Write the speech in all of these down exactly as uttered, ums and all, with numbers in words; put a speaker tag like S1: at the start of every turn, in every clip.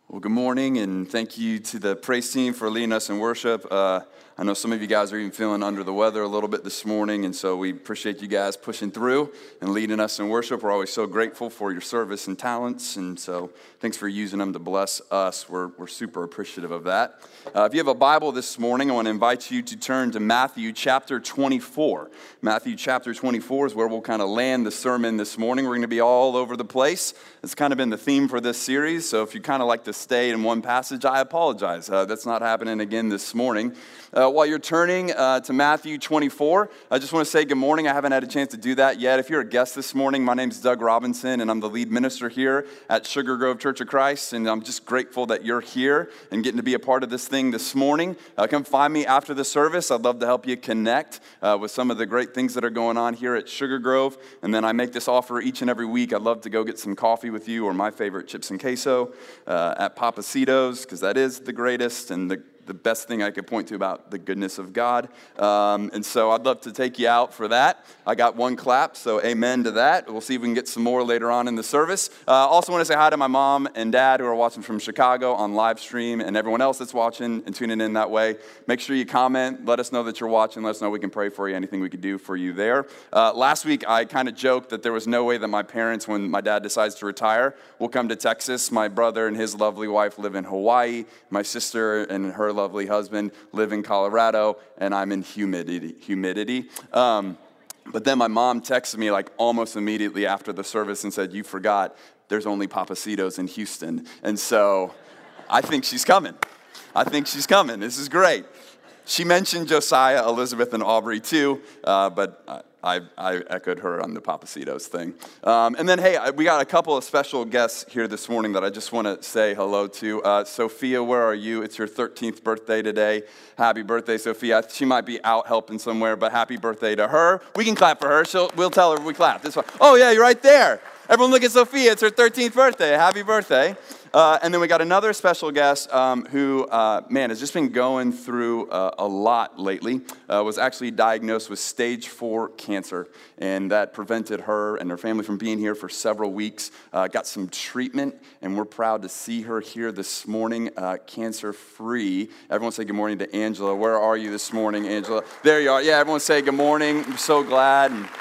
S1: Well, good morning, and thank you to the praise team for leading us in worship. Uh, I know some of you guys are even feeling under the weather a little bit this morning, and so we appreciate you guys pushing through and leading us in worship. We're always so grateful for your service and talents, and so thanks for using them to bless us. We're, we're super appreciative of that. Uh, if you have a Bible this morning, I want to invite you to turn to Matthew chapter twenty-four. Matthew chapter twenty-four is where we'll kind of land the sermon this morning. We're going to be all over the place. It's kind of been the theme for this series, so if you kind of like to stay in one passage, I apologize. Uh, that's not happening again this morning. Uh, while you're turning uh, to Matthew twenty-four, I just want to say good morning. I haven't had a chance to do that yet. If you're a guest this morning, my name's Doug Robinson, and I'm the lead minister here at Sugar Grove Church of Christ, and I'm just grateful that you're here and getting to be a part of this thing this morning. Uh, come find me after the service. I'd love to help you connect uh, with some of the great things that are going on here at Sugar Grove, and then I make this offer each and every week. I'd love to go get some coffee with you or my favorite chips and queso uh, at Papacitos, because that is the greatest and the the best thing I could point to about the goodness of God. Um, and so I'd love to take you out for that. I got one clap, so amen to that. We'll see if we can get some more later on in the service. Uh, also want to say hi to my mom and dad who are watching from Chicago on live stream, and everyone else that's watching and tuning in that way. Make sure you comment. Let us know that you're watching. Let us know we can pray for you, anything we could do for you there. Uh, last week, I kind of joked that there was no way that my parents, when my dad decides to retire, will come to Texas. My brother and his lovely wife live in Hawaii. My sister and her lovely husband live in Colorado, and I'm in humidity. humidity. Um, but then my mom texted me like almost immediately after the service and said, "You forgot, there's only Papacitos in Houston." And so I think she's coming. I think she's coming. This is great. She mentioned Josiah, Elizabeth, and Aubrey too, uh, but uh, I, I echoed her on the Papacitos thing. Um, and then, hey, we got a couple of special guests here this morning that I just want to say hello to. Uh, Sophia, where are you? It's your thirteenth birthday today. Happy birthday, Sophia. She might be out helping somewhere, but happy birthday to her. We can clap for her. She'll, we'll tell her we clapped. This one. Oh, yeah, you're right there. Everyone look at Sophia. It's her thirteenth birthday. Happy birthday. Uh, and then we got another special guest um, who, uh, man, has just been going through uh, a lot lately. Uh, was actually diagnosed with stage four cancer, and that prevented her and her family from being here for several weeks. Uh, got some treatment, and we're proud to see her here this morning, uh, cancer-free. Everyone say good morning to Angela. Where are you this morning, Angela? There you are. Yeah, everyone say good morning. I'm so glad. And,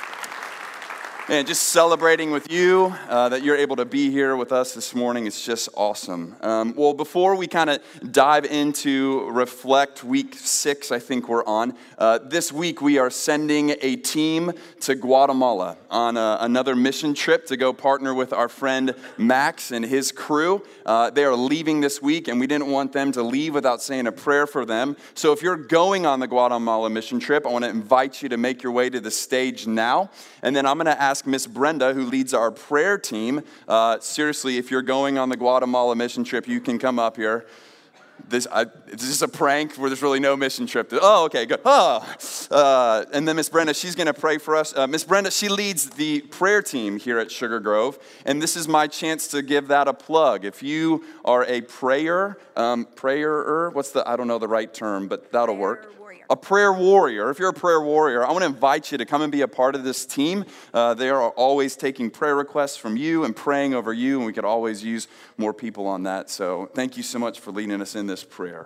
S1: And just celebrating with you uh, that you're able to be here with us this morning. It's just awesome. Um, well, before we kind of dive into Reflect Week six, I think we're on, uh, this week we are sending a team to Guatemala on a, another mission trip to go partner with our friend Max and his crew. Uh, they are leaving this week, and we didn't want them to leave without saying a prayer for them. So if you're going on the Guatemala mission trip, I want to invite you to make your way to the stage now. And then I'm going to ask Miss Brenda, who leads our prayer team, uh, seriously, if you're going on the Guatemala mission trip, you can come up here. This, I, is this a prank where there's really no mission trip? Oh, okay, good. Oh. Uh, and then Miss Brenda, she's going to pray for us. Uh, Miss Brenda, she leads the prayer team here at Sugar Grove, and this is my chance to give that a plug. If you are a prayer, um, prayer, what's the, I don't know the right term, but that'll work. A prayer warrior. If you're a prayer warrior, I want to invite you to come and be a part of this team. Uh, they are always taking prayer requests from you and praying over you, and we could always use more people on that. So thank you so much for leading us in this prayer.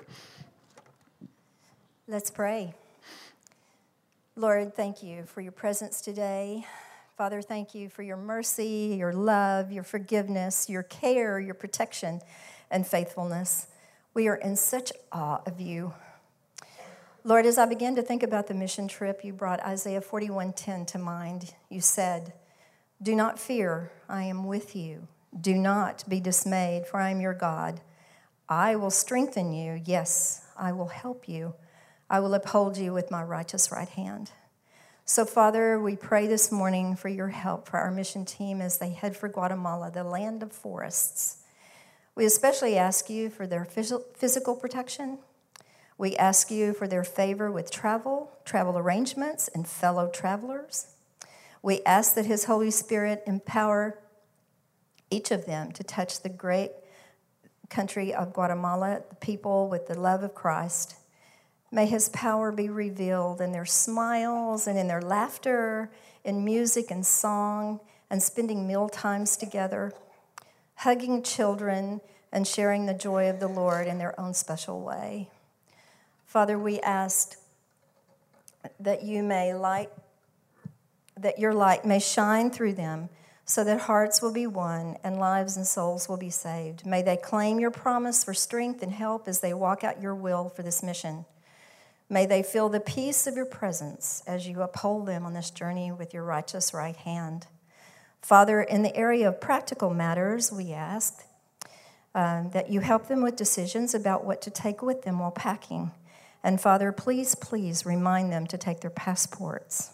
S2: Let's pray. Lord, thank you for your presence today. Father, thank you for your mercy, your love, your forgiveness, your care, your protection, and faithfulness. We are in such awe of you. Lord, as I begin to think about the mission trip, you brought Isaiah forty-one ten to mind. You said, "Do not fear, I am with you. Do not be dismayed, for I am your God. I will strengthen you. Yes, I will help you. I will uphold you with my righteous right hand." So, Father, we pray this morning for your help for our mission team as they head for Guatemala, the land of forests. We especially ask you for their physical protection. We ask you for their favor with travel, travel arrangements, and fellow travelers. We ask that his Holy Spirit empower each of them to touch the great country of Guatemala, the people with the love of Christ. May his power be revealed in their smiles and in their laughter, in music and song, and spending meal times together. hugging children, and sharing the joy of the Lord in their own special way. Father, we ask that you may light, that your light may shine through them so that hearts will be won and lives and souls will be saved. May they claim your promise for strength and help as they walk out your will for this mission. May they feel the peace of your presence as you uphold them on this journey with your righteous right hand. Father, in the area of practical matters, we ask um, that you help them with decisions about what to take with them while packing. And Father, please, please remind them to take their passports.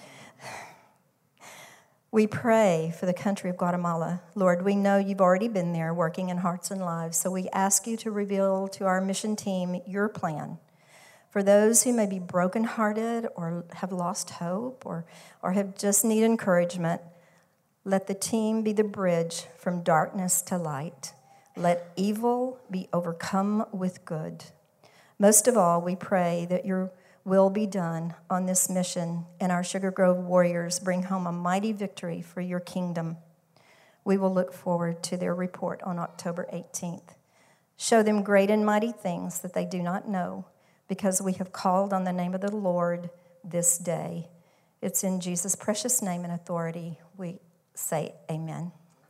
S2: We pray for the country of Guatemala. Lord, we know you've already been there working in hearts and lives, so we ask you to reveal to our mission team your plan. For those who may be brokenhearted or have lost hope or, or have just need encouragement, let the team be the bridge from darkness to light. Let evil be overcome with good. Most of all, we pray that your will be done on this mission, and our Sugar Grove warriors bring home a mighty victory for your kingdom. We will look forward to their report on October eighteenth. Show them great and mighty things that they do not know, because we have called on the name of the Lord this day. It's in Jesus' precious name and authority we say amen.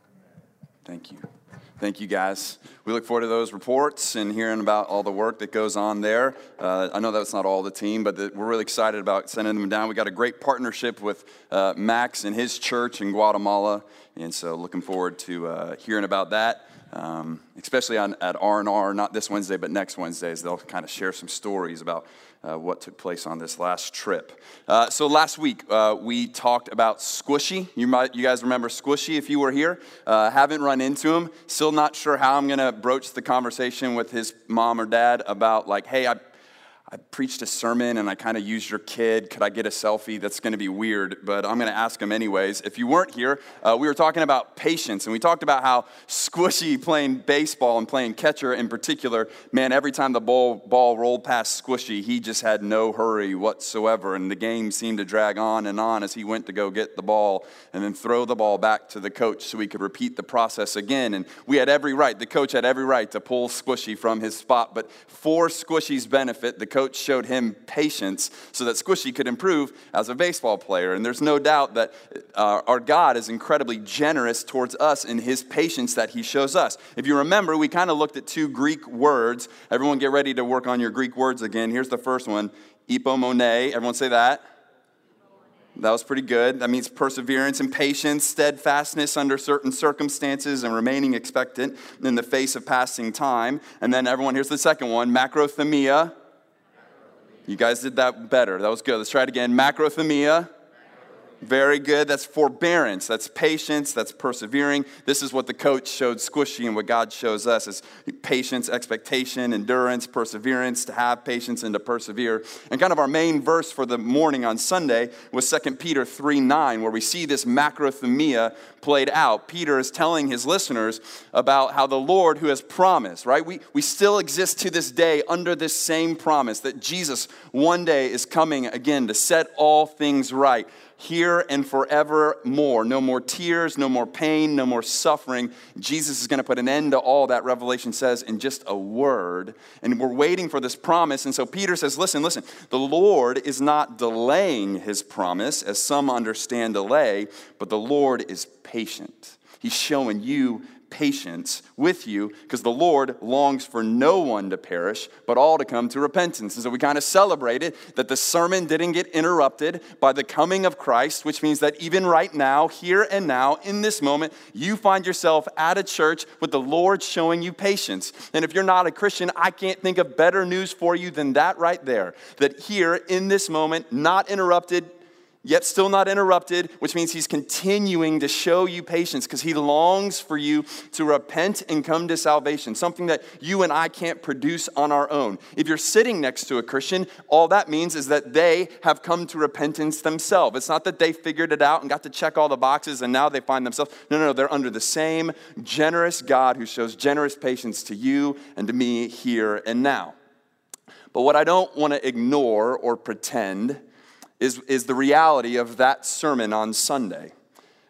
S1: Thank you. Thank you, guys. We look forward to those reports and hearing about all the work that goes on there. Uh, I know that's not all the team, but the, we're really excited about sending them down. We got a great partnership with uh, Max and his church in Guatemala, and so looking forward to uh, hearing about that. Um, especially on, at R and R, not this Wednesday, but next Wednesdays, they'll kind of share some stories about uh, what took place on this last trip. Uh, so last week, uh, we talked about Squishy. You might, you guys remember Squishy if you were here. Uh, haven't run into him. Still not sure how I'm going to broach the conversation with his mom or dad about like, hey, I I preached a sermon and I kind of used your kid. Could I get a selfie? That's going to be weird, but I'm going to ask him anyways. If you weren't here, uh, we were talking about patience, and we talked about how Squishy playing baseball and playing catcher in particular, man, every time the ball, ball rolled past Squishy, he just had no hurry whatsoever, and the game seemed to drag on and on as he went to go get the ball and then throw the ball back to the coach so he could repeat the process again. And we had every right, the coach had every right to pull Squishy from his spot, but for Squishy's benefit, the coach showed him patience so that Squishy could improve as a baseball player. And there's no doubt that uh, our God is incredibly generous towards us in his patience that he shows us. If you remember, we kind of looked at two Greek words. Everyone get ready to work on your Greek words again. Here's the first one, ipomone. Everyone say that. That was pretty good. That means perseverance and patience, steadfastness under certain circumstances, and remaining expectant in the face of passing time. And then everyone, here's the second one, macrothemia. You guys did that better. That was good. Let's try it again. Macrothemia. Very good. That's forbearance. That's patience. That's persevering. This is what the coach showed Squishy, and what God shows us is patience, expectation, endurance, perseverance, to have patience and to persevere. And kind of our main verse for the morning on Sunday was Second Peter three nine, where we see this macrothemia played out. Peter is telling his listeners about how the Lord who has promised, right? We, we still exist to this day under this same promise that Jesus one day is coming again to set all things right. Here and forevermore. No more tears, no more pain, no more suffering. Jesus is going to put an end to all that, Revelation says, in just a word. And we're waiting for this promise. And so Peter says, listen, listen, the Lord is not delaying his promise, as some understand delay, but the Lord is patient. He's showing you patience with you, because the Lord longs for no one to perish, but all to come to repentance. And so we kind of celebrated that the sermon didn't get interrupted by the coming of Christ, which means that even right now, here and now, in this moment, you find yourself at a church with the Lord showing you patience. And if you're not a Christian, I can't think of better news for you than that right there. That here, in this moment, not interrupted, yet still not interrupted, which means he's continuing to show you patience because he longs for you to repent and come to salvation, something that you and I can't produce on our own. If you're sitting next to a Christian, all that means is that they have come to repentance themselves. It's not that they figured it out and got to check all the boxes and now they find themselves. No, no, no, they're under the same generous God who shows generous patience to you and to me here and now. But what I don't want to ignore or pretend Is, is the reality of that sermon on Sunday.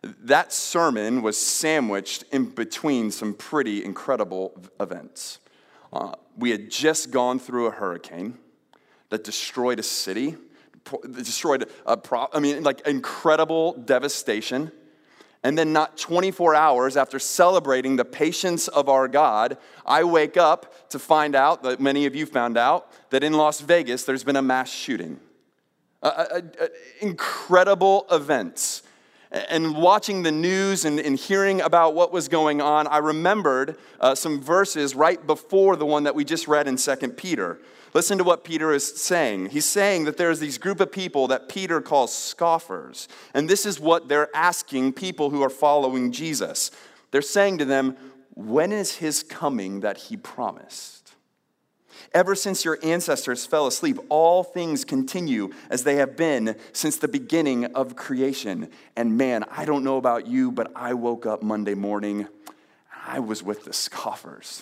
S1: That sermon was sandwiched in between some pretty incredible events. Uh, we had just gone through a hurricane that destroyed a city, destroyed a, pro- I mean, like incredible devastation. And then not twenty-four hours after celebrating the patience of our God, I wake up to find out, that many of you found out, that in Las Vegas there's been a mass shooting. Uh, uh, uh, incredible events. And watching the news and, and hearing about what was going on, I remembered uh, some verses right before the one that we just read in Second Peter. Listen to what Peter is saying. He's saying that there's these group of people that Peter calls scoffers. And this is what they're asking people who are following Jesus. They're saying to them, when is his coming that he promised? Ever since your ancestors fell asleep, all things continue as they have been since the beginning of creation. And man, I don't know about you, but I woke up Monday morning, I was with the scoffers.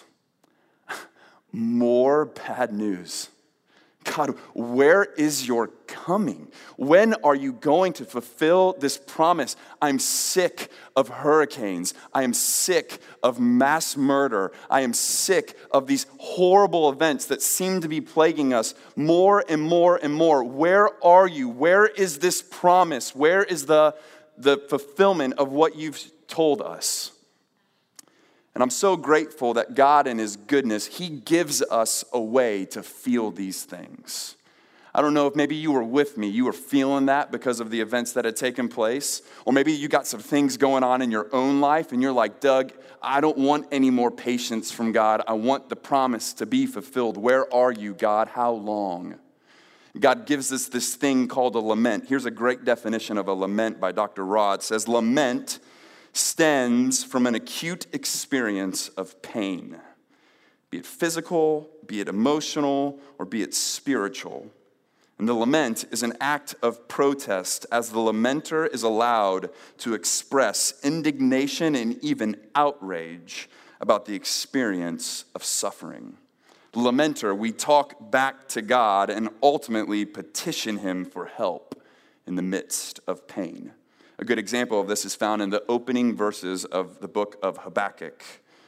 S1: More bad news. God, where is your coming? When are you going to fulfill this promise? I'm sick of hurricanes. I am sick of mass murder. I am sick of these horrible events that seem to be plaguing us more and more and more. Where are you? Where is this promise? Where is the, the fulfillment of what you've told us? And I'm so grateful that God in his goodness, he gives us a way to feel these things. I don't know if maybe you were with me, you were feeling that because of the events that had taken place. Or maybe you got some things going on in your own life and you're like, Doug, I don't want any more patience from God. I want the promise to be fulfilled. Where are you, God? How long? God gives us this thing called a lament. Here's a great definition of a lament by Doctor Rod. It says, lament stems from an acute experience of pain, be it physical, be it emotional, or be it spiritual. And the lament is an act of protest as the lamenter is allowed to express indignation and even outrage about the experience of suffering. The lamenter, we talk back to God and ultimately petition him for help in the midst of pain. A good example of this is found in the opening verses of the book of Habakkuk.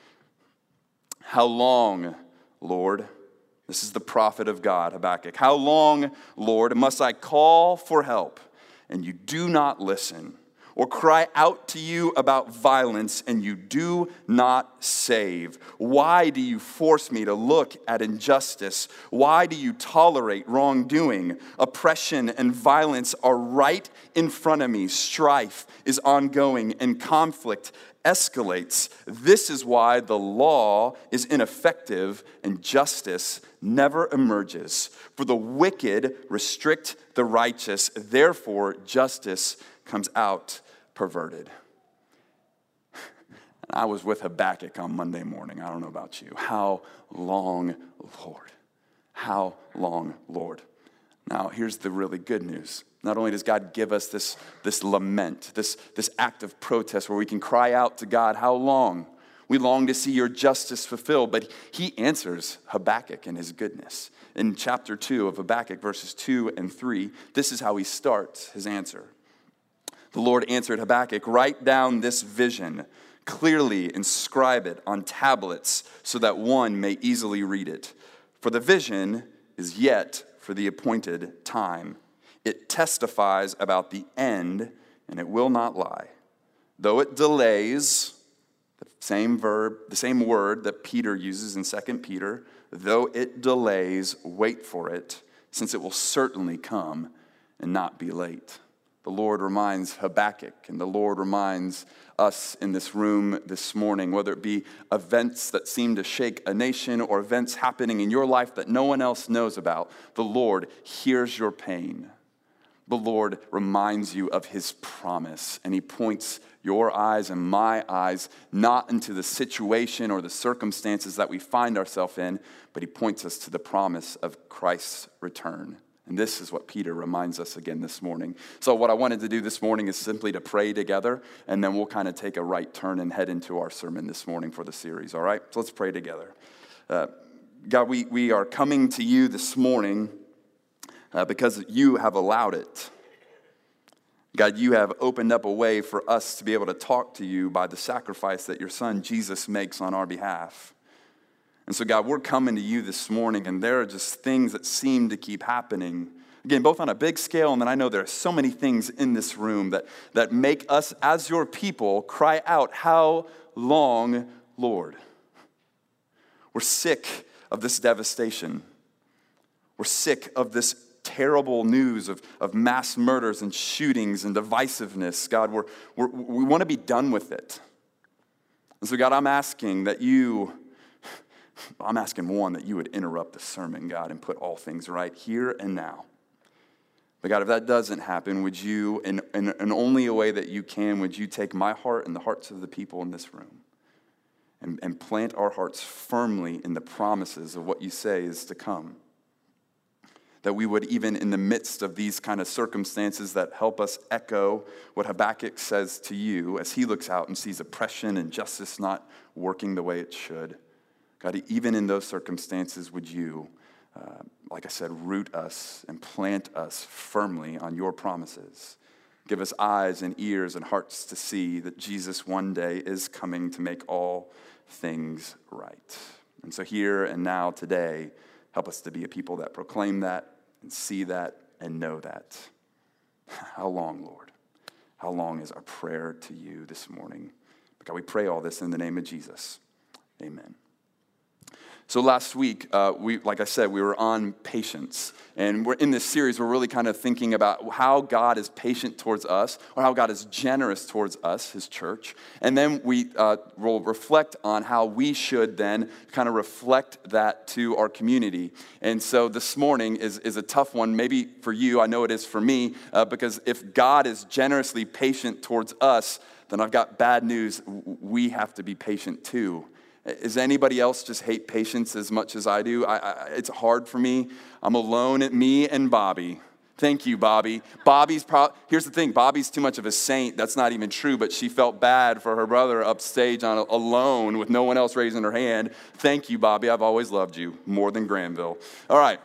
S1: How long, Lord? This is the prophet of God, Habakkuk. How long, Lord, must I call for help and you do not listen? Or cry out to you about violence and you do not save? Why do you force me to look at injustice? Why do you tolerate wrongdoing? Oppression and violence are right in front of me. Strife is ongoing and conflict escalates. This is why the law is ineffective and justice never emerges. For the wicked restrict the righteous, therefore justice comes out perverted. And I was with Habakkuk on Monday morning. I don't know about you. How long, Lord? How long, Lord? Now, here's the really good news. Not only does God give us this, this lament, this, this act of protest where we can cry out to God, how long? We long to see your justice fulfilled, but he answers Habakkuk in his goodness. In chapter two of Habakkuk, verses two and three, this is how he starts his answer. The Lord answered Habakkuk, write down this vision, clearly inscribe it on tablets so that one may easily read it. For the vision is yet for the appointed time. It testifies about the end, and it will not lie. Though it delays, the same verb, the same word that Peter uses in Second Peter, though it delays, wait for it, since it will certainly come and not be late. The Lord reminds Habakkuk, and the Lord reminds us in this room this morning, whether it be events that seem to shake a nation or events happening in your life that no one else knows about, the Lord hears your pain. The Lord reminds you of his promise, and he points your eyes and my eyes not into the situation or the circumstances that we find ourselves in, but he points us to the promise of Christ's return. And this is what Peter reminds us again this morning. So what I wanted to do this morning is simply to pray together, and then we'll kind of take a right turn and head into our sermon this morning for the series, all right? So let's pray together. Uh, God, we, we are coming to you this morning uh, because you have allowed it. God, you have opened up a way for us to be able to talk to you by the sacrifice that your son Jesus makes on our behalf. And so, God, we're coming to you this morning, and there are just things that seem to keep happening. Again, both on a big scale, and then I know there are so many things in this room that, that make us, as your people, cry out, how long, Lord? We're sick of this devastation. We're sick of this terrible news of, of mass murders and shootings and divisiveness. God, we're, we're, we want to be done with it. And so, God, I'm asking that you, I'm asking one, that you would interrupt the sermon, God, and put all things right here and now. But God, if that doesn't happen, would you, in, in, in only a way that you can, would you take my heart and the hearts of the people in this room and, and plant our hearts firmly in the promises of what you say is to come? That we would, even in the midst of these kind of circumstances that help us echo what Habakkuk says to you as he looks out and sees oppression and justice not working the way it should. God, even in those circumstances, would you, uh, like I said, root us and plant us firmly on your promises. Give us eyes and ears and hearts to see that Jesus one day is coming to make all things right. And so here and now today, help us to be a people that proclaim that and see that and know that. How long, Lord? How long is our prayer to you this morning? God, we pray all this in the name of Jesus. Amen. So last week, uh, we, like I said, we were on patience. And we're in this series, we're really kind of thinking about how God is patient towards us, or how God is generous towards us, his church. And then we uh, will reflect on how we should then kind of reflect that to our community. And so this morning is, is a tough one, maybe for you, I know it is for me, uh, because if God is generously patient towards us, then I've got bad news. We have to be patient too. Does anybody else just hate patience as much as I do? I, I, it's hard for me. I'm alone at me and Bobby. Thank you, Bobby. Bobby's pro- Here's the thing. Bobby's too much of a saint. That's not even true, but she felt bad for her brother upstage on a, alone with no one else raising her hand. Thank you, Bobby. I've always loved you more than Granville. All right.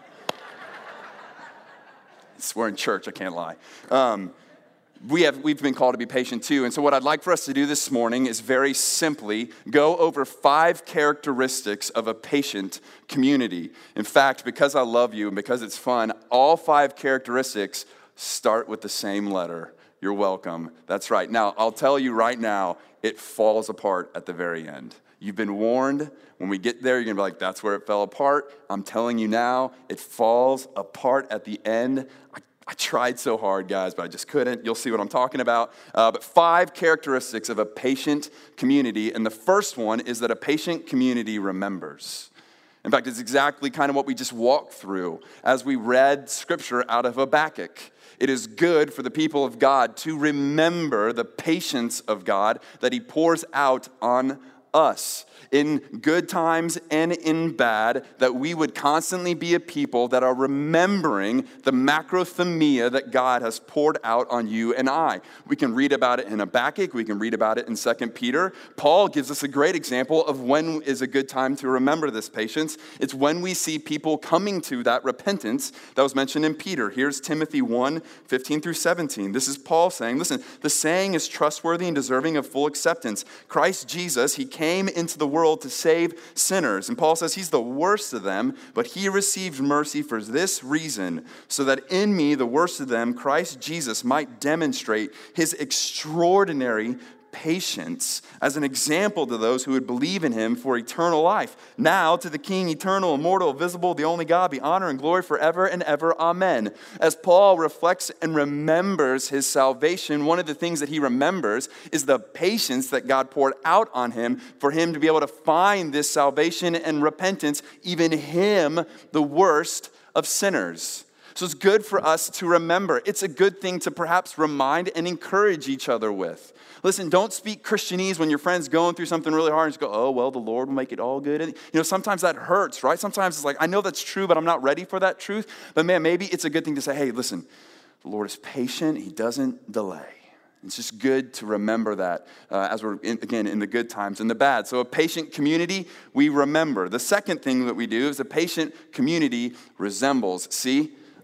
S1: We're in church. I can't lie. Um, We have, we've been called to be patient too. And so what I'd like for us to do this morning is very simply go over five characteristics of a patient community. In fact, because I love you and because it's fun, all five characteristics start with the same letter. You're welcome. That's right. Now, I'll tell you right now, it falls apart at the very end. You've been warned. When we get there, you're going to be like, that's where it fell apart. I'm telling you now, it falls apart at the end. I I tried so hard, guys, but I just couldn't. You'll see what I'm talking about. Uh, but five characteristics of a patient community. And the first one is that a patient community remembers. In fact, it's exactly kind of what we just walked through as we read scripture out of Habakkuk. It is good for the people of God to remember the patience of God that he pours out on us. In good times and in bad, that we would constantly be a people that are remembering the macrothemia that God has poured out on you and I. We can read about it in Habakkuk. We can read about it in Second Peter. Paul gives us a great example of when is a good time to remember this patience. It's when we see people coming to that repentance that was mentioned in Peter. Here's Timothy one, fifteen through seventeen. This is Paul saying, listen, the saying is trustworthy and deserving of full acceptance. Christ Jesus, he came into the world to save sinners. And Paul says he's the worst of them, but he received mercy for this reason, so that in me, the worst of them, Christ Jesus might demonstrate his extraordinary patience as an example to those who would believe in him for eternal life. Now to the King, eternal, immortal, visible, the only God, be honor and glory forever and ever. Amen. As Paul reflects and remembers his salvation, one of the things that he remembers is the patience that God poured out on him for him to be able to find this salvation and repentance, even him, the worst of sinners. So it's good for us to remember. It's a good thing to perhaps remind and encourage each other with. Listen, don't speak Christianese when your friend's going through something really hard and just go, oh, well, the Lord will make it all good. And, you know, sometimes that hurts, right? Sometimes it's like, I know that's true, but I'm not ready for that truth. But man, maybe it's a good thing to say, hey, listen, the Lord is patient. He doesn't delay. It's just good to remember that uh, as we're, in, again, in the good times and the bad. So a patient community, we remember. The second thing that we do is a patient community resembles. See,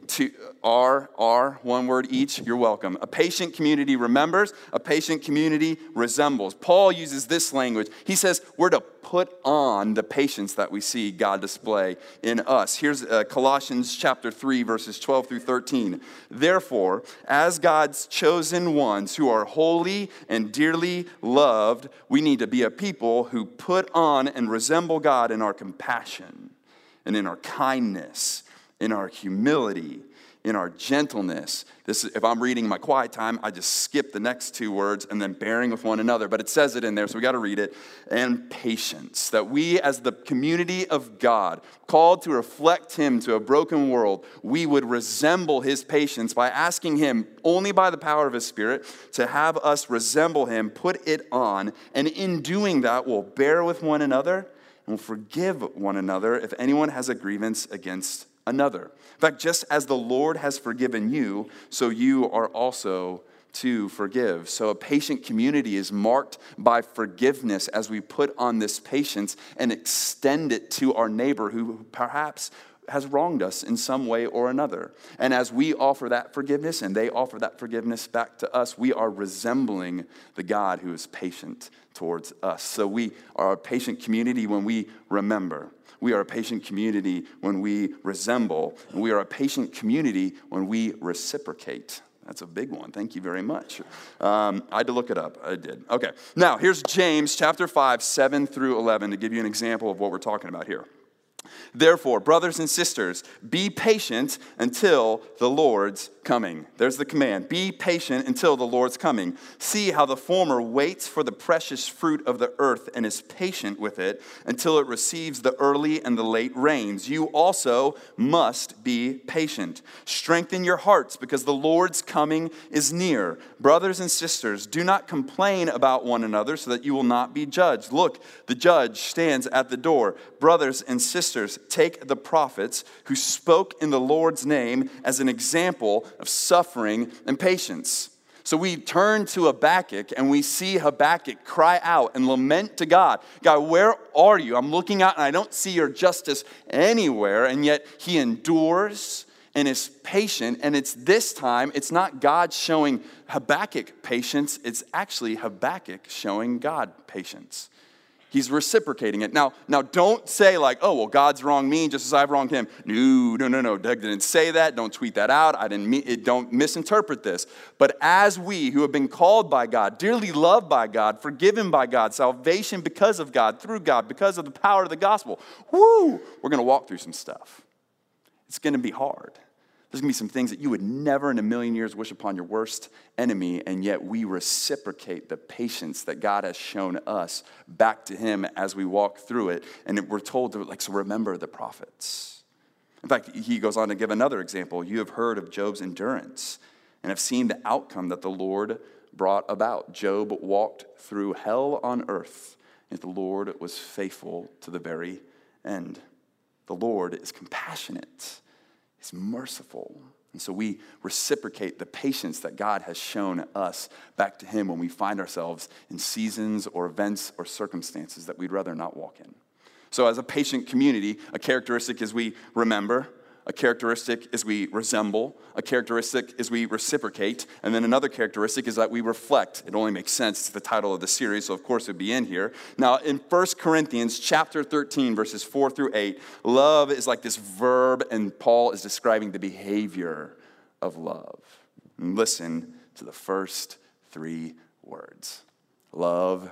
S1: to are, are, one word each, you're welcome. A patient community remembers, a patient community resembles. Paul uses this language. He says we're to put on the patience that we see God display in us. Here's uh, Colossians chapter three, verses twelve through thirteen. Therefore, as God's chosen ones who are holy and dearly loved, we need to be a people who put on and resemble God in our compassion and in our kindness, in our humility, in our gentleness. This is, if I'm reading my quiet time, I just skip the next two words and then bearing with one another. But it says it in there, so we got to read it. And patience, that we as the community of God, called to reflect him to a broken world, we would resemble his patience by asking him, only by the power of his Spirit, to have us resemble him, put it on. And in doing that, we'll bear with one another and we'll forgive one another if anyone has a grievance against another. In fact, just as the Lord has forgiven you, so you are also to forgive. So a patient community is marked by forgiveness as we put on this patience and extend it to our neighbor who perhaps has wronged us in some way or another. And as we offer that forgiveness and they offer that forgiveness back to us, we are resembling the God who is patient towards us. So we are a patient community when we remember. We are a patient community when we resemble. And we are a patient community when we reciprocate. That's a big one. Thank you very much. Um, I had to look it up. I did. Okay. Now, here's James chapter five, seven through eleven to give you an example of what we're talking about here. Therefore, brothers and sisters, be patient until the Lord's coming. There's the command. Be patient until the Lord's coming. See how the former waits for the precious fruit of the earth and is patient with it until it receives the early and the late rains. You also must be patient. Strengthen your hearts because the Lord's coming is near. Brothers and sisters, do not complain about one another so that you will not be judged. Look, the judge stands at the door. Brothers and sisters, take the prophets who spoke in the Lord's name as an example of suffering and patience. So we turn to Habakkuk and we see Habakkuk cry out and lament to God. God, where are you? I'm looking out and I don't see your justice anywhere. And yet he endures and is patient. And it's this time, it's not God showing Habakkuk patience. It's actually Habakkuk showing God patience. He's reciprocating it. Now, now don't say like, oh, well, God's wronged me just as I've wronged him. No, no, no, no. Doug didn't say that. Don't tweet that out. I didn't mean it. Don't misinterpret this. But as we who have been called by God, dearly loved by God, forgiven by God, salvation because of God, through God, because of the power of the gospel, whoo, we're going to walk through some stuff. It's going to be hard. There's going to be some things that you would never in a million years wish upon your worst enemy, and yet we reciprocate the patience that God has shown us back to him as we walk through it. And we're told to, like, so remember the prophets. In fact, he goes on to give another example. You have heard of Job's endurance and have seen the outcome that the Lord brought about. Job walked through hell on earth, and the Lord was faithful to the very end. The Lord is compassionate. He's merciful. And so we reciprocate the patience that God has shown us back to him when we find ourselves in seasons or events or circumstances that we'd rather not walk in. So as a patient community, a characteristic is we remember, a characteristic is we resemble, a characteristic is we reciprocate, and then another characteristic is that we reflect. It only makes sense. It's the title of the series, so of course it would be in here. Now, in First Corinthians chapter thirteen, verses four through eight, love is like this verb, and Paul is describing the behavior of love. And listen to the first three words. Love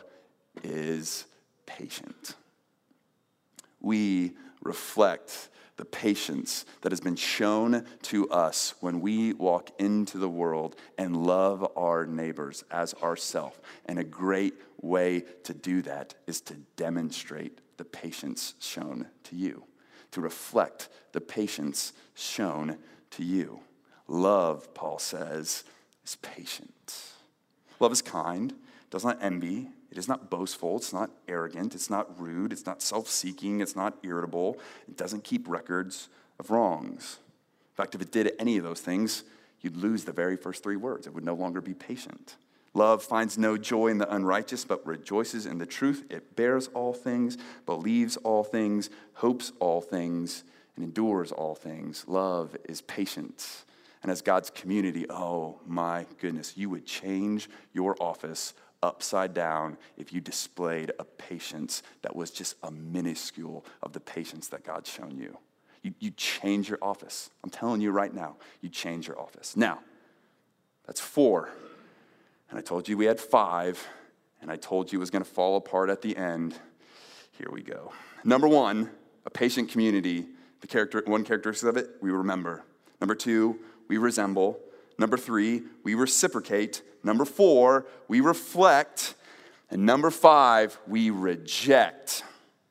S1: is patient. We reflect the patience that has been shown to us when we walk into the world and love our neighbors as ourselves. And a great way to do that is to demonstrate the patience shown to you, to reflect the patience shown to you. Love, Paul says, is patient. Love is kind, does not envy. It is not boastful, it's not arrogant, it's not rude, it's not self-seeking, it's not irritable. It doesn't keep records of wrongs. In fact, if it did any of those things, you'd lose the very first three words. It would no longer be patient. Love finds no joy in the unrighteous, but rejoices in the truth. It bears all things, believes all things, hopes all things, and endures all things. Love is patient. And as God's community, oh my goodness, you would change your office upside down if you displayed a patience that was just a minuscule of the patience that God's shown you. You, you change your office. I'm telling you right now, you change your office. Now, that's four. And I told you we had five, and I told you it was going to fall apart at the end. Here we go. Number one, a patient community. The character, one characteristic of it, we remember. Number two, we resemble. Number three, we reciprocate. Number four, we reflect. And number five, we reject.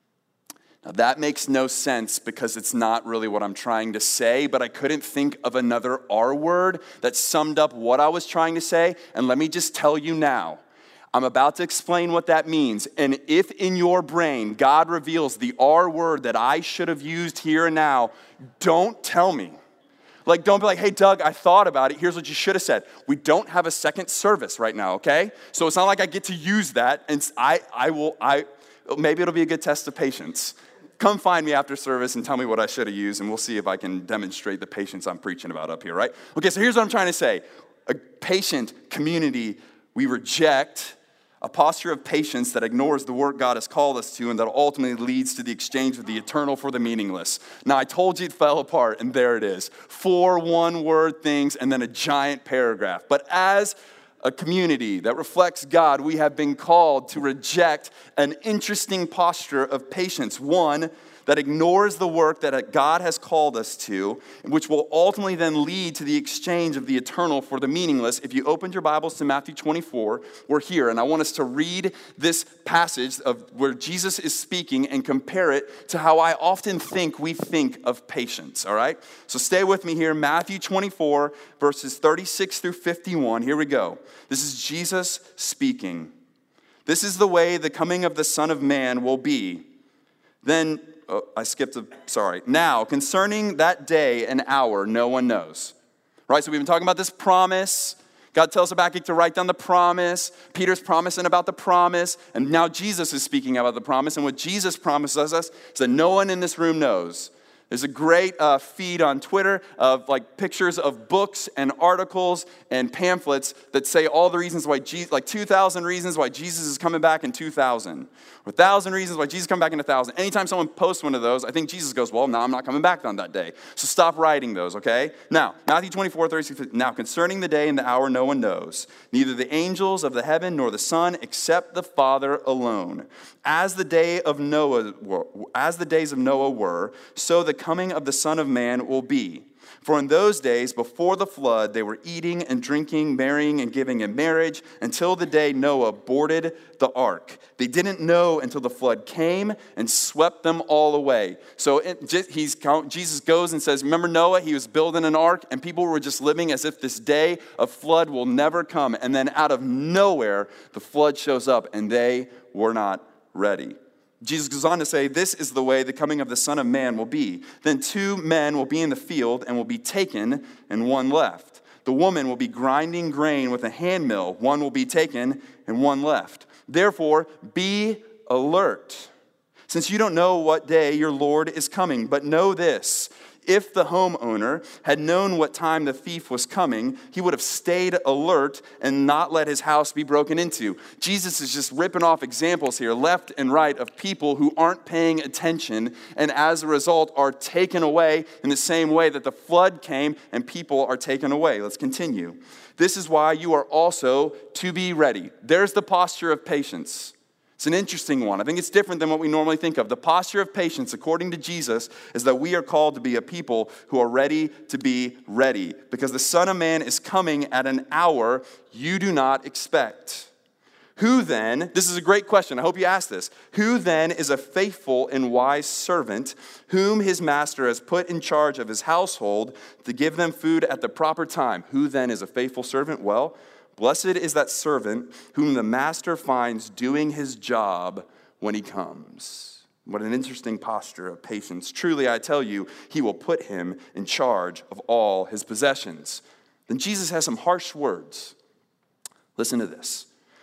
S1: Now that makes no sense because it's not really what I'm trying to say, but I couldn't think of another R word that summed up what I was trying to say. And let me just tell you now, I'm about to explain what that means. And if in your brain God reveals the R word that I should have used here and now, don't tell me. Like, don't be like, hey, Doug, I thought about it. Here's what you should have said. We don't have a second service right now, okay? So it's not like I get to use that. And I, I will, I, maybe it'll be a good test of patience. Come find me after service and tell me what I should have used, and we'll see if I can demonstrate the patience I'm preaching about up here, right? Okay, so here's what I'm trying to say. A patient community, we reject a posture of patience that ignores the work God has called us to and that ultimately leads to the exchange of the eternal for the meaningless. Now, I told you it fell apart, and there it is. Four one-word things and then a giant paragraph. But as a community that reflects God, we have been called to reject an interesting posture of patience. One, that ignores the work that God has called us to, which will ultimately then lead to the exchange of the eternal for the meaningless. If you opened your Bibles to Matthew twenty-four, we're here, and I want us to read this passage of where Jesus is speaking and compare it to how I often think we think of patience, all right? So stay with me here, Matthew twenty-four, verses thirty-six through fifty-one. Here we go. This is Jesus speaking. This is the way the coming of the Son of Man will be. Then Oh, I skipped a, sorry. Now, concerning that day and hour, no one knows. Right, so we've been talking about this promise. God tells Habakkuk to write down the promise. Peter's promising about the promise. And now Jesus is speaking about the promise. And what Jesus promises us is that no one in this room knows. There's a great uh, feed on Twitter of like pictures of books and articles and pamphlets that say all the reasons why Jesus, like two thousand reasons why Jesus is coming back in two thousand. Or one thousand reasons why Jesus is coming back in one thousand. Anytime someone posts one of those, I think Jesus goes, well, now I'm not coming back on that day. So stop writing those, okay? Now, Matthew twenty-four, thirty-six, now concerning the day and the hour, no one knows. Neither the angels of the heaven nor the Son, except the Father alone. As the day of Noah, were, as the days of Noah were, so the coming of the Son of Man will be. For in those days, before the flood, they were eating and drinking, marrying and giving in marriage, until the day Noah boarded the ark. They didn't know until the flood came and swept them all away. So it, he's, Jesus goes and says, remember Noah? He was building an ark, and people were just living as if this day of flood will never come. And then out of nowhere, the flood shows up, and they were not ready. Jesus goes on to say, this is the way the coming of the Son of Man will be. Then two men will be in the field and will be taken, and one left. The woman will be grinding grain with a handmill. One will be taken, and one left. Therefore, be alert, since you don't know what day your Lord is coming. But know this, if the homeowner had known what time the thief was coming, he would have stayed alert and not let his house be broken into. Jesus is just ripping off examples here, left and right, of people who aren't paying attention and as a result are taken away in the same way that the flood came and people are taken away. Let's continue. This is why you are also to be ready. There's the posture of patience. It's an interesting one. I think it's different than what we normally think of. The posture of patience, according to Jesus, is that we are called to be a people who are ready to be ready, because the Son of Man is coming at an hour you do not expect. Who then, this is a great question, I hope you ask this, who then is a faithful and wise servant whom his master has put in charge of his household to give them food at the proper time? Who then is a faithful servant? Well, blessed is that servant whom the master finds doing his job when he comes. What an interesting posture of patience. Truly, I tell you, he will put him in charge of all his possessions. Then Jesus has some harsh words. Listen to this.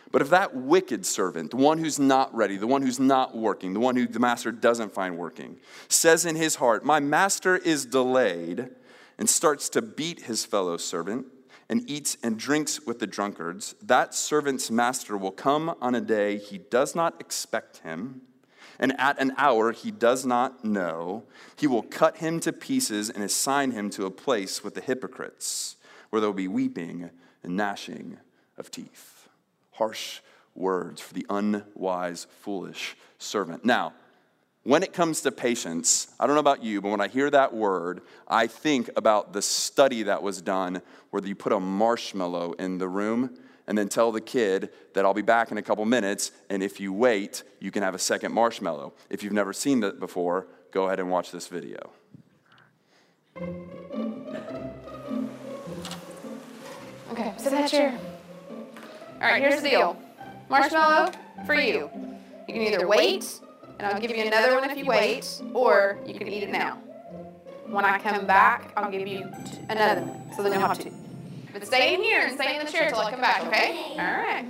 S1: But if that wicked servant, the one who's not ready, the one who's not working, the one who the master doesn't find working, says in his heart, my master is delayed, and starts to beat his fellow servant, and eats and drinks with the drunkards, that servant's master will come on a day he does not expect him, and at an hour he does not know. He will cut him to pieces and assign him to a place with the hypocrites, where there will be weeping and gnashing of teeth. Harsh words for the unwise, foolish servant. Now, when it comes to patience, I don't know about you, but when I hear that word, I think about the study that was done where you put a marshmallow in the room and then tell the kid that I'll be back in a couple minutes, and if you wait, you can have a second marshmallow. If you've never seen that before, go ahead and watch this video.
S3: Okay, sit in that chair. All right, here's the deal. Marshmallow for you. You can either wait, and I'll give you another one if you wait, or you can eat it now. When I come back, I'll give you t- another one, so then you'll have two. But stay in here and stay in the chair till I come back, okay? All right.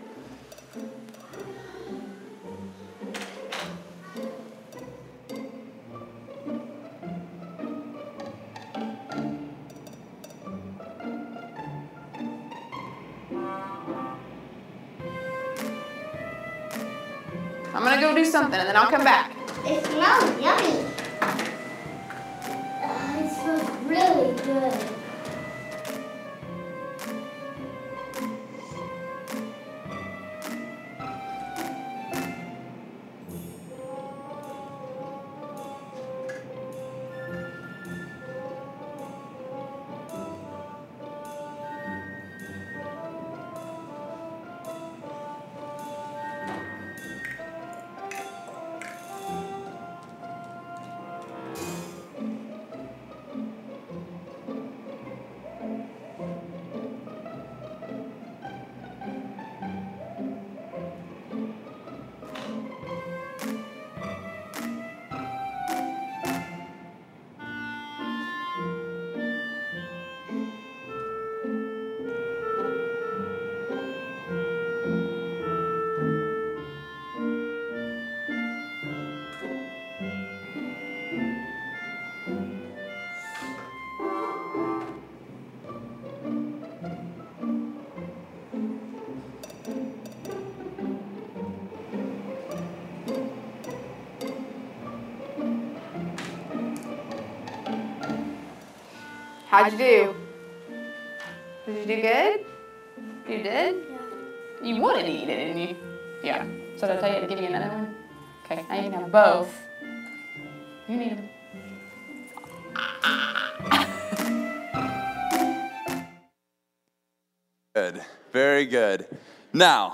S3: I'm gonna go do something and then I'll come back.
S4: It smells yummy. Uh, it smells really good.
S3: How'd you do? Did you do good? You did? Yeah. You wanted to eat it, didn't you? Yeah. So did I tell you to give you another one? Okay, now you can have both. You need them.
S1: Good. Very good. Now,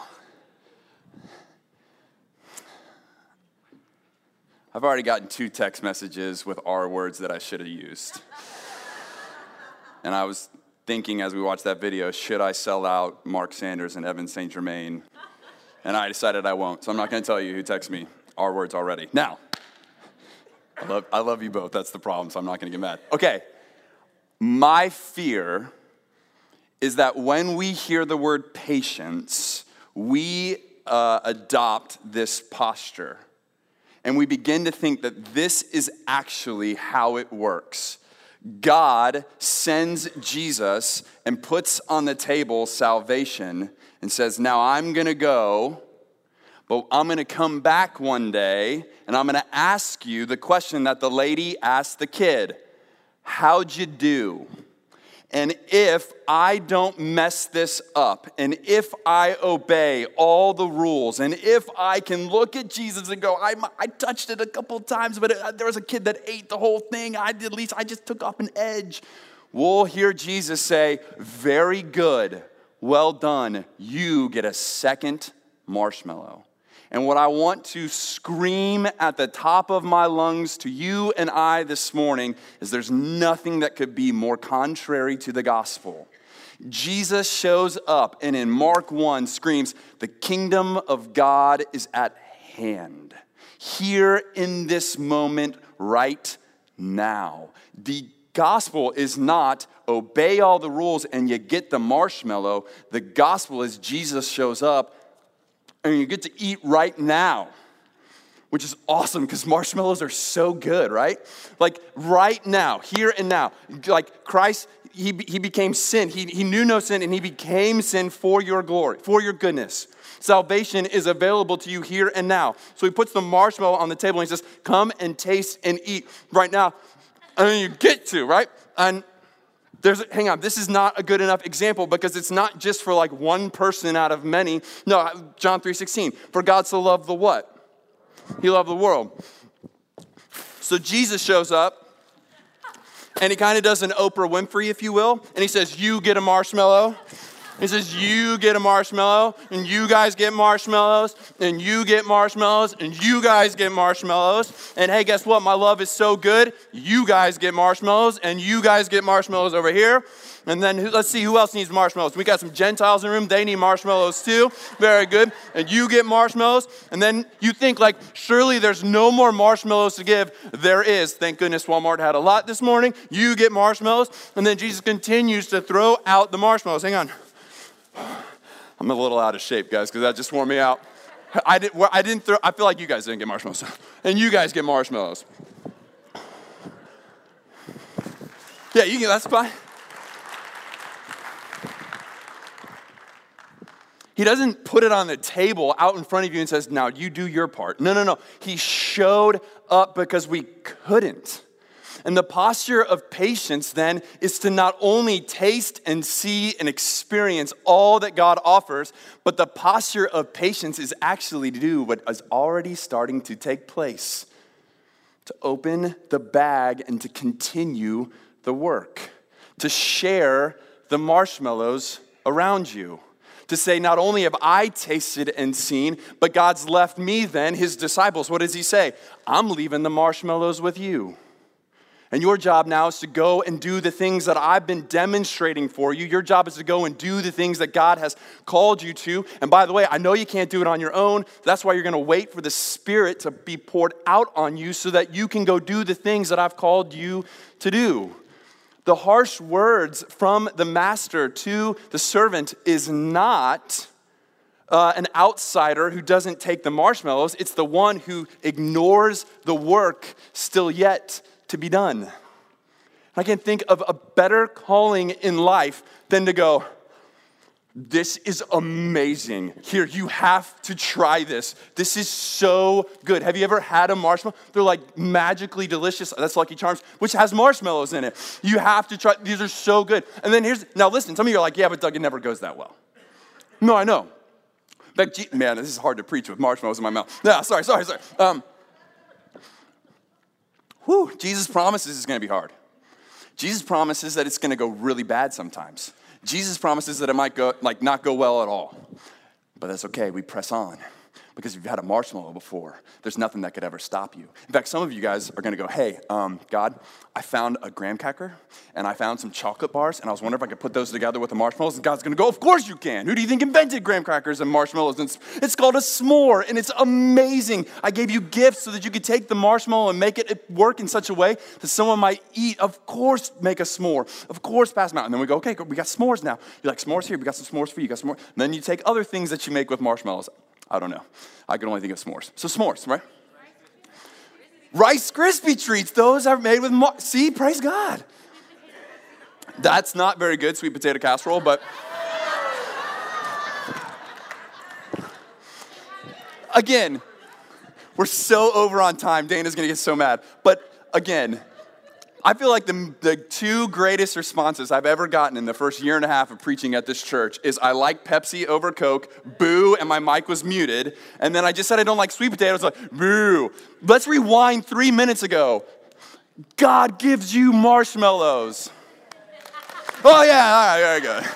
S1: I've already gotten two text messages with R words that I should have used. And I was thinking as we watched that video, should I sell out Mark Sanders and Evan Saint Germain? And I decided I won't, so I'm not going to tell you who texted me R words already. Now, I love, I love you both. That's the problem, so I'm not going to get mad. Okay, my fear is that when we hear the word patience, we uh, adopt this posture. And we begin to think that this is actually how it works. God sends Jesus and puts on the table salvation and says, now I'm going to go, but I'm going to come back one day and I'm going to ask you the question that the lady asked the kid. How'd you do? And if I don't mess this up, and if I obey all the rules, and if I can look at Jesus and go, I, I touched it a couple times, but it, there was a kid that ate the whole thing. I did, at least I just took off an edge. We'll hear Jesus say, very good, well done. You get a second marshmallow. And what I want to scream at the top of my lungs to you and I this morning is there's nothing that could be more contrary to the gospel. Jesus shows up and in Mark one screams, the kingdom of God is at hand. Here in this moment right now. The gospel is not obey all the rules and you get the marshmallow. The gospel is Jesus shows up. and you get to eat right now, which is awesome because marshmallows are so good, right? Like right now, here and now. Like Christ, he, he became sin. He, he knew no sin, and he became sin for your glory, for your goodness. Salvation is available to you here and now. So he puts the marshmallow on the table and he says, come and taste and eat right now. And then you get to, right? And there's, hang on, this is not a good enough example because it's not just for like one person out of many. No, John three sixteen, for God so loved the what? He loved the world. So Jesus shows up and he kind of does an Oprah Winfrey, if you will. And he says, you get a marshmallow. He says, you get a marshmallow, and you guys get marshmallows, and you get marshmallows, and you guys get marshmallows. And hey, guess what? My love is so good. You guys get marshmallows, and you guys get marshmallows over here. And then let's see who else needs marshmallows. We got some Gentiles in the room. They need marshmallows too. Very good. And you get marshmallows. And then you think like, surely there's no more marshmallows to give. There is. Thank goodness Walmart had a lot this morning. You get marshmallows. And then Jesus continues to throw out the marshmallows. Hang on. I'm a little out of shape, guys, because that just wore me out. I didn't, I didn't throw, I feel like you guys didn't get marshmallows. And you guys get marshmallows. Yeah, you can, that's fine. He doesn't put it on the table out in front of you and says, now you do your part. No, no, no. He showed up because we couldn't. And the posture of patience then is to not only taste and see and experience all that God offers, but the posture of patience is actually to do what is already starting to take place. To open the bag and to continue the work. To share the marshmallows around you. To say, not only have I tasted and seen, but God's left me then, his disciples. What does he say? I'm leaving the marshmallows with you. And your job now is to go and do the things that I've been demonstrating for you. Your job is to go and do the things that God has called you to. And by the way, I know you can't do it on your own. That's why you're going to wait for the Spirit to be poured out on you so that you can go do the things that I've called you to do. The harsh words from the master to the servant is not uh, an outsider who doesn't take the marshmallows. It's the one who ignores the work still yet to be done. I can't think of a better calling in life than to go, this is amazing. Here, you have to try this. This is so good. Have you ever had a marshmallow? They're like magically delicious. That's Lucky Charms, which has marshmallows in it. You have to try. These are so good. And then here's, now listen, some of you are like, yeah, but Doug, it never goes that well. No, I know. But, man, this is hard to preach with marshmallows in my mouth. Yeah, sorry, sorry, sorry. Um, Whew, Jesus promises it's going to be hard. Jesus promises that it's going to go really bad sometimes. Jesus promises that it might go like not go well at all. But that's okay, we press on. Because if you've had a marshmallow before, there's nothing that could ever stop you. In fact, some of you guys are going to go, hey, um, God, I found a graham cracker, and I found some chocolate bars, and I was wondering if I could put those together with the marshmallows, and God's going to go, of course you can. Who do you think invented graham crackers and marshmallows? And it's, it's called a s'more, and it's amazing. I gave you gifts so that you could take the marshmallow and make it work in such a way that someone might eat. Of course, make a s'more. Of course, pass them out. And then we go, okay, we got s'mores now. You're like, s'mores here, we got some s'mores for you, you got some more. And then you take other things that you make with marshmallows. I don't know. I can only think of s'mores. So s'mores, right? Rice Krispie treats. Those are made with, mar- see, praise God. That's not very good, sweet potato casserole, but. Again, we're so over on time. Dana's going to get so mad. But again, I feel like the, the two greatest responses I've ever gotten in the first year and a half of preaching at this church is I like Pepsi over Coke, boo, and my mic was muted. And then I just said I don't like sweet potatoes, like, boo. Let's rewind three minutes ago. God gives you marshmallows. Oh, yeah, all right, very good.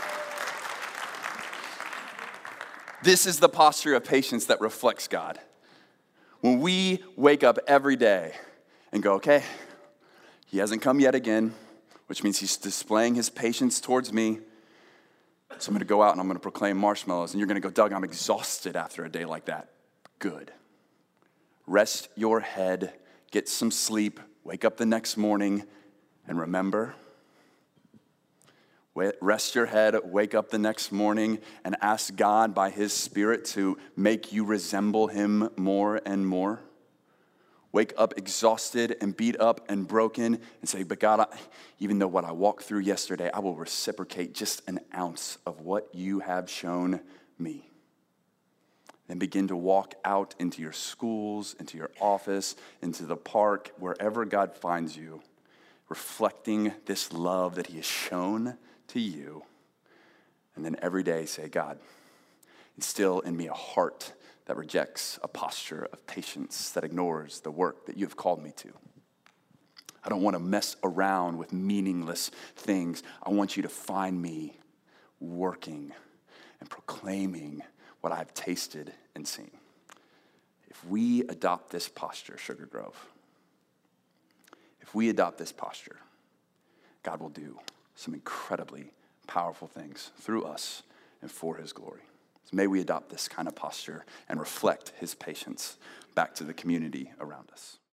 S1: This is the posture of patience that reflects God. When we wake up every day and go, okay, he hasn't come yet again, which means he's displaying his patience towards me. So I'm going to go out and I'm going to proclaim marshmallows. And you're going to go, Doug, I'm exhausted after a day like that. Good. Rest your head, get some sleep, wake up the next morning, and remember, Rest your head, wake up the next morning, and ask God by his Spirit to make you resemble him more and more. Wake up exhausted and beat up and broken and say, but God, I, even though what I walked through yesterday, I will reciprocate just an ounce of what you have shown me. Then begin to walk out into your schools, into your office, into the park, wherever God finds you, reflecting this love that he has shown to you. And then every day say, God, instill in me a heart that rejects a posture of patience, that ignores the work that you have called me to. I don't want to mess around with meaningless things. I want you to find me working and proclaiming what I've tasted and seen. If we adopt this posture, Sugar Grove, if we adopt this posture, God will do some incredibly powerful things through us and for his glory. So may we adopt this kind of posture and reflect his patience back to the community around us.